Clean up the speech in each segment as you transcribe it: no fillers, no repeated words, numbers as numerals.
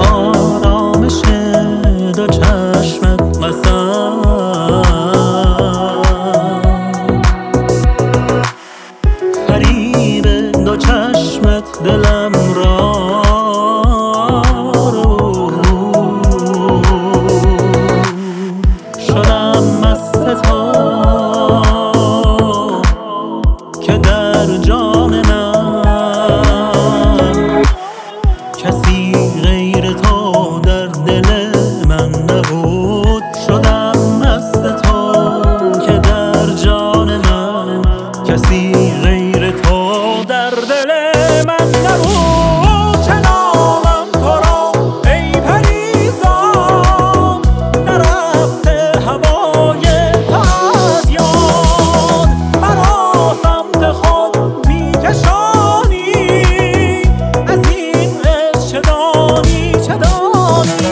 آرامش دو چشمت قسم، فریب دو چشمت دلم را شدم مست تو که در جان من کسی غیر تو در دل من نبود. شدم مست تو که در جان من کسی غیر تو در دل من نبود. چه نامم تو را ای پریزاد، نرفته هوای تو از یاد. مرا سمت خود میکشانی، از این عشق چه دانی چه دانی.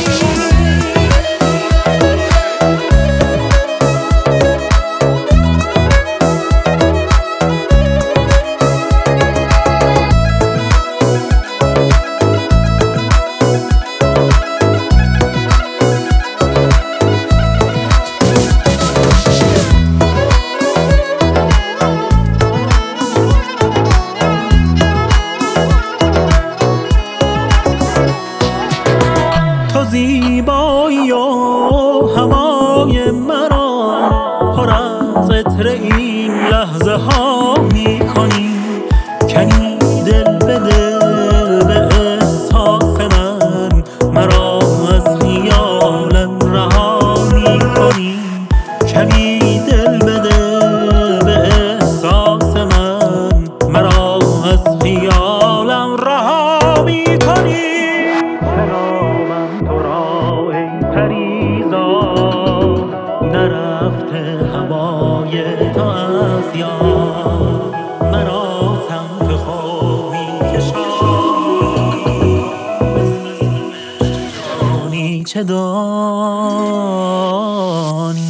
تو زیبایی و هوای مرا پر از عطر این لحظه ها می کنی. کنی دل به دل به احساس من، مرا از خیالم رها می کنی. کنی دل به دل به احساس من، مرا از خیالم رها می کنی. سلامم تو را ای پریزاد، نرفته هوای تو از یاد. مرا سمت خود میکشانی، چه دانی